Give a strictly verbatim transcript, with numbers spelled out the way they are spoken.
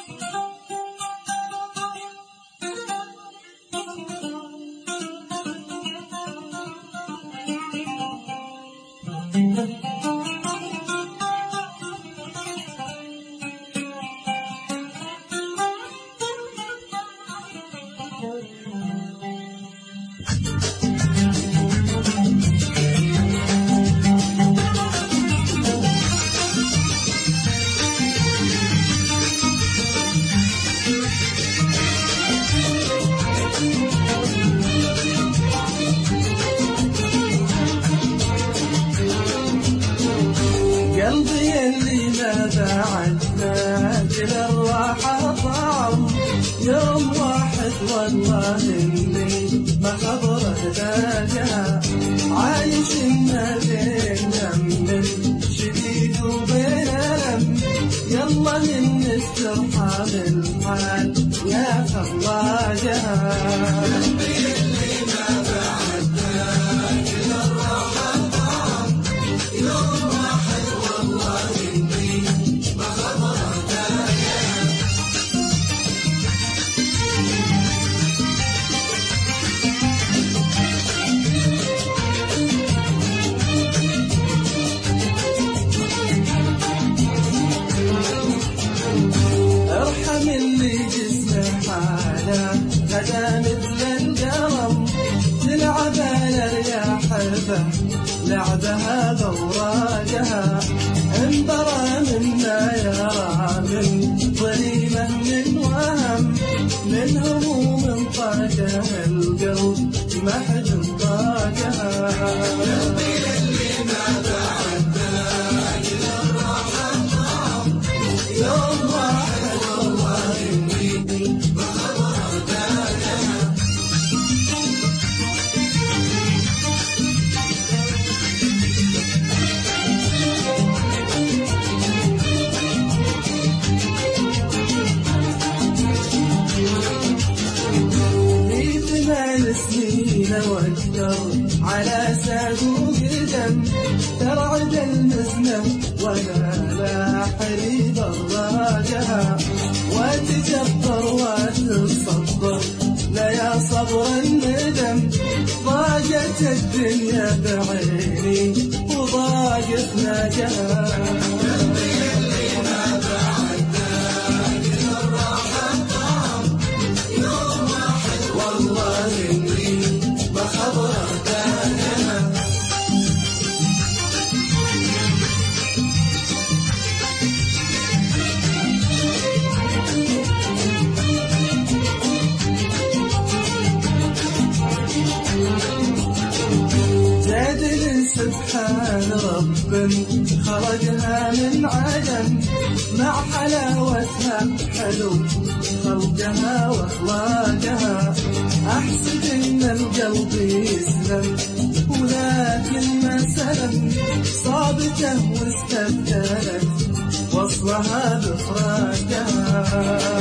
قلبي اللي ما بعدنا كل الراحة طعم يوم واحد والله اللي ما خبرت ذاقها عايش ما بين هم شديد وبين ألم يلا من استرحام الحال يا خواجها قلبي اللي ما بعدنا كل الراحة طعم يوم واحد والله اللي ما خبرت ذاقها ارحم اللي جسمه حاله غدا مثل القلم تلعب على الرياح به لعبها بوراقها انبرى مما يرى من ظليمه من وهم من هموم طاقه القلب محد طاقها قلبي اللي ما بعدنا كل الراحه طعم يوم واحد والله اني ما خبرت ذاقها في ثمان سنين واكثر على ساقوق دم ترعد المزنم ولا لا حريب الراجها وتجبر وتتصبر لا يا صبر الندم ضاقت الدنيا بعيني وضاقت ناجها سبحان رب خرجها من عدم مع حلاوتها حلو خلقها واخلاقها احسد ان القلب يسلم ولكن ما سلم صابته واستبدلت وصلها بفراقها